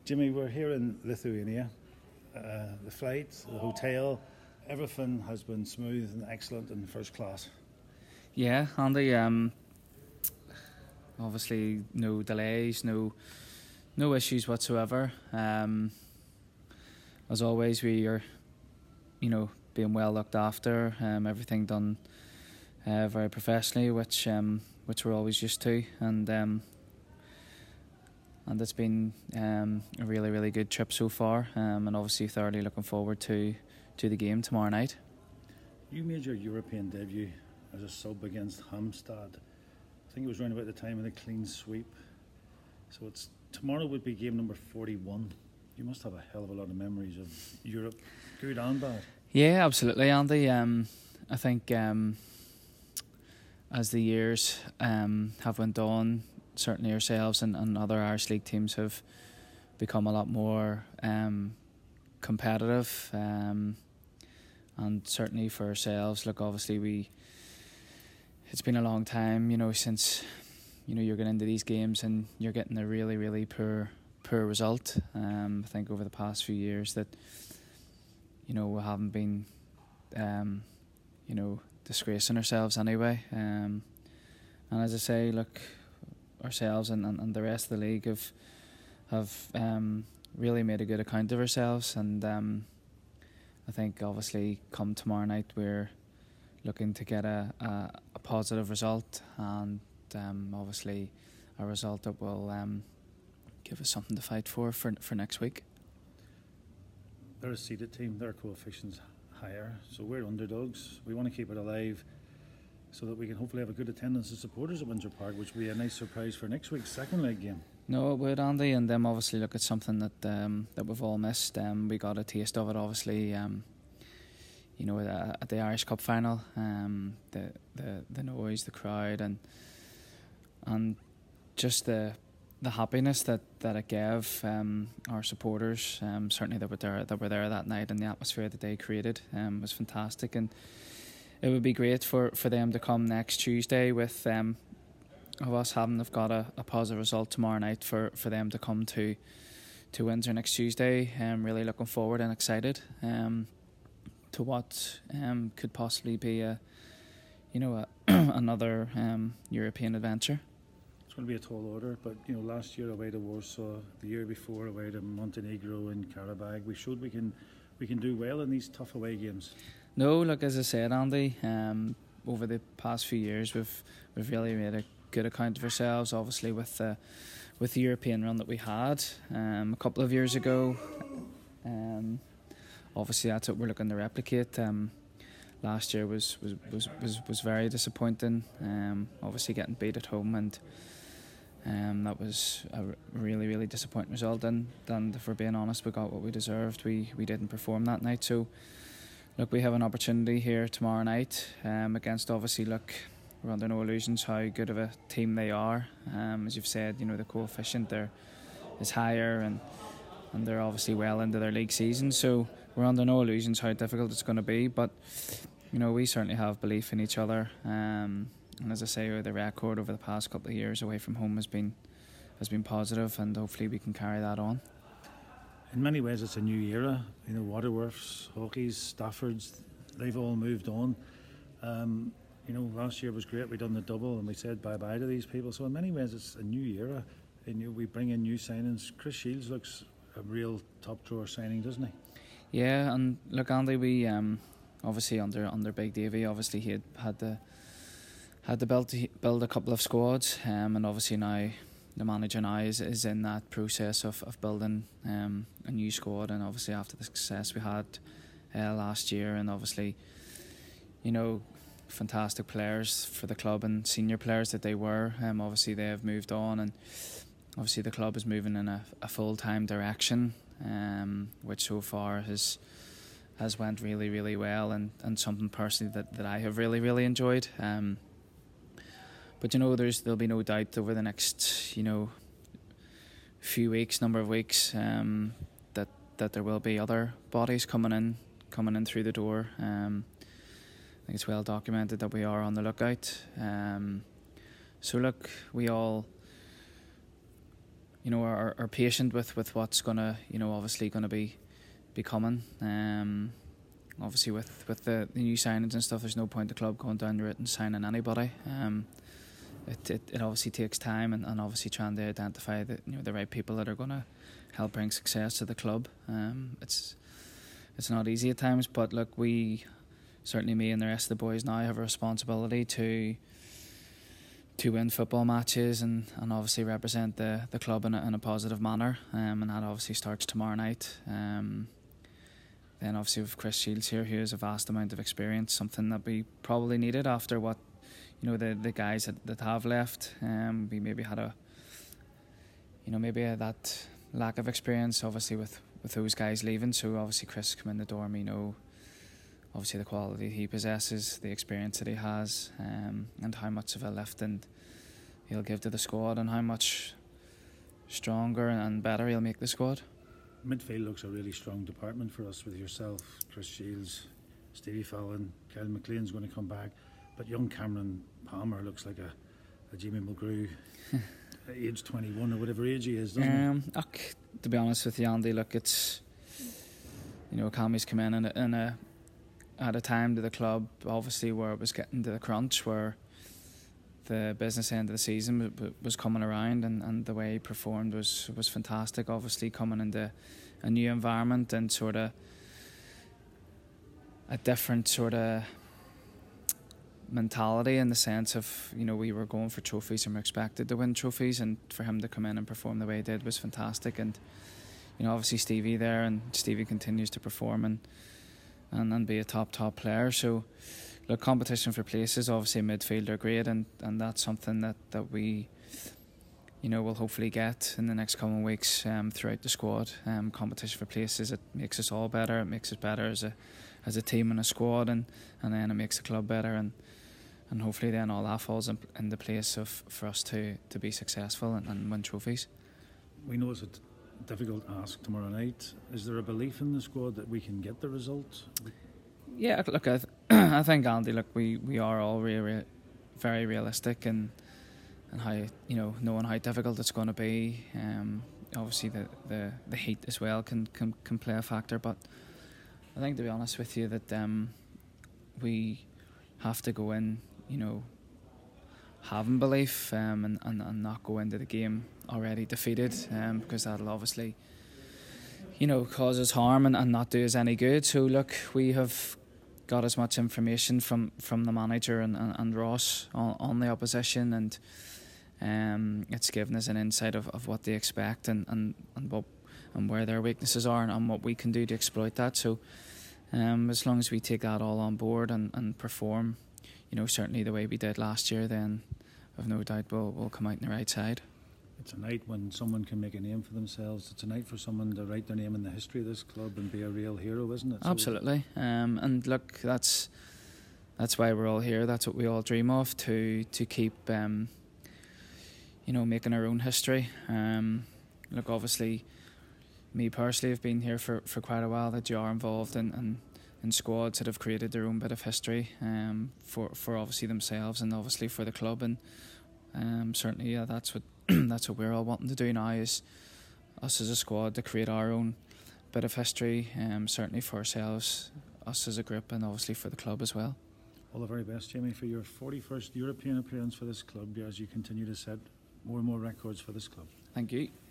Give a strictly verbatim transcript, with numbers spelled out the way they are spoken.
Jimmy, we're here in Lithuania. Uh, the flight, the hotel, everything has been smooth and excellent and first class. Yeah, Andy. Um, obviously, no delays, no no issues whatsoever. Um, as always, we are, you know, being well looked after. Um, everything done uh, very professionally, which um, which we're always used to, and um, and it's been um, a really really good trip so far. Um, and obviously, thoroughly looking forward to to the game tomorrow night. You made your European debut as a sub against Halmstad. I think it was around about the time of the clean sweep. So it's tomorrow would be game number forty-one. You must have a hell of a lot of memories of Europe, good and bad. Yeah, absolutely, Andy. Um, I think um, as the years um, have went on, certainly ourselves and, and other Irish League teams have become a lot more um, competitive. Um, and certainly for ourselves, look, obviously we it's been a long time, you know, since you know you're getting into these games and you're getting a really, really poor poor result. Um, I think over the past few years that you know we haven't been, um, you know, disgracing ourselves anyway. Um, and as I say, look, ourselves and, and, and the rest of the league have have um, really made a good account of ourselves, and um, I think obviously come tomorrow night we're looking to get a, a, a positive result, and um, obviously a result that will um, give us something to fight for, for for next week. They're a seeded team, their coefficient's higher, so we're underdogs. We want to keep it alive so that we can hopefully have a good attendance of supporters at Windsor Park, which will be a nice surprise for next week's second leg game. No, it would, Andy, and um, obviously look, it's something that um, that we've all missed. Um, we got a taste of it, obviously. Um, you know, at, at the Irish Cup final, um, the the the noise, the crowd, and and just the the happiness that, that it gave um, our supporters. Um, certainly that were there that were there that night, and the atmosphere that they created um, was fantastic. And it would be great for, for them to come next Tuesday with um, of us having they've got a, a positive result tomorrow night for, for them to come to to Windsor next Tuesday. I'm really looking forward and excited um, to what um, could possibly be a you know a another um, European adventure. It's going to be a tall order, but you know, last year away to Warsaw, the year before away to Montenegro and Karabakh, we showed we can we can do well in these tough away games. No, look, as I said, Andy, um, over the past few years, we've we've really made a good account of ourselves. Obviously, with the with the European run that we had um, a couple of years ago, um, obviously that's what we're looking to replicate. Um, last year was was, was, was, was very disappointing. Um, obviously, getting beat at home, and um, that was a really really disappointing result. And, and if we're being honest, we got what we deserved. We we didn't perform that night, so. Look, we have an opportunity here tomorrow night um, against, obviously, look, we're under no illusions how good of a team they are. Um, as you've said, you know, the coefficient there is higher, and and they're obviously well into their league season. So we're under no illusions how difficult it's going to be. But, you know, we certainly have belief in each other. Um, and as I say, the record over the past couple of years away from home has been has been positive, and hopefully we can carry that on. In many ways, it's a new era. You know, Waterworths, Hawkeys, Staffords, they've all moved on. Um, you know, last year was great. We done the double and we said bye-bye to these people. So in many ways, it's a new era. And you, we bring in new signings. Chris Shields looks a real top-drawer signing, doesn't he? Yeah, and look, Andy, we um, obviously under under Big Davey, obviously he had had to had to build to build a couple of squads, um, and obviously now. The manager now is, is in that process of, of building um, a new squad, and obviously after the success we had uh, last year, and obviously, you know, fantastic players for the club and senior players that they were, um, obviously they have moved on, and obviously the club is moving in a, a full-time direction, um, which so far has has went really, really well, and, and something personally that, that I have really, really enjoyed. Um, But you know, there's there'll be no doubt over the next, you know, few weeks, number of weeks, um, that that there will be other bodies coming in, coming in through the door. Um, I think it's well documented that we are on the lookout. Um, so look, we all, you know, are, are patient with, with what's gonna, you know, obviously gonna be be coming. Um, obviously with with the, the new signings and stuff, there's no point the club going down the route and signing anybody. Um, it, it it obviously takes time, and, and obviously trying to identify the you know the right people that are gonna help bring success to the club. Um, it's it's not easy at times, but look, we certainly me and the rest of the boys now have a responsibility to. to win football matches and, and obviously represent the, the club in a, in a positive manner, um, and that obviously starts tomorrow night. Um, then obviously with Chris Shields here, who has a vast amount of experience, something that we probably needed after what you know the, the guys that, that have left. Um, we maybe had a you know maybe a, that lack of experience obviously with, with those guys leaving. So obviously Chris come in the door, and we know obviously the quality he possesses, the experience that he has, um, and how much of a lift and he'll give to the squad, and how much stronger and better he'll make the squad. Midfield looks a really strong department for us with yourself, Chris Shields, Stevie Fallon, Kyle McLean's going to come back, but young Cameron Palmer looks like a, a Jimmy Mulgrew, age twenty-one or whatever age he is, doesn't um, he? Look, to be honest with you, Andy, look, it's you know Cammy's come in in a, in a at a time to the club obviously where it was getting to the crunch, where the business end of the season was coming around, and, and the way he performed was, was fantastic. Obviously coming into a new environment and sort of a different sort of mentality, in the sense of you know we were going for trophies and we're expected to win trophies, and for him to come in and perform the way he did was fantastic. And you know obviously Stevie there, and Stevie continues to perform and And, and be a top top player. So look, competition for places, obviously midfield are great, and, and that's something that, that we you know will hopefully get in the next coming weeks um, throughout the squad. Um, competition for places, it makes us all better, it makes us better as a as a team and a squad, and, and then it makes the club better, and and hopefully then all that falls in, in the place of for us to, to be successful and, and win trophies. We know it's a difficult ask tomorrow night. Is there a belief in the squad that we can get the result? Yeah, look, I, th- I think Andy, look, we, we are all re- re- very realistic and and how you know knowing how difficult it's going to be. Um, obviously the, the, the heat as well can, can can play a factor, but I think to be honest with you that um, we have to go in, you know, having belief um, and, and, and not go into the game already defeated, um, because that'll obviously you know cause us harm and, and not do us any good. So look, we have got as much information from, from the manager and, and, and Ross on, on the opposition, and um, it's given us an insight of, of what they expect and, and, and what and where their weaknesses are, and, and what we can do to exploit that. So um, as long as we take that all on board and, and perform you know certainly the way we did last year, then I've no doubt we'll, we'll come out on the right side. It's a night when someone can make a name for themselves. It's a night for someone to write their name in the history of this club and be a real hero, isn't it? Absolutely. Um, and look, that's that's why we're all here. That's what we all dream of, to to keep um, you know making our own history. Um, look, obviously, me personally have been here for, for quite a while. That you are involved in, in in squads that have created their own bit of history um, for for obviously themselves and obviously for the club, and um, certainly yeah, that's what that's what we're all wanting to do now, is us as a squad to create our own bit of history, um, certainly for ourselves, us as a group, and obviously for the club as well. All the very best, Jamie, for your forty-first European appearance for this club as you continue to set more and more records for this club. Thank you.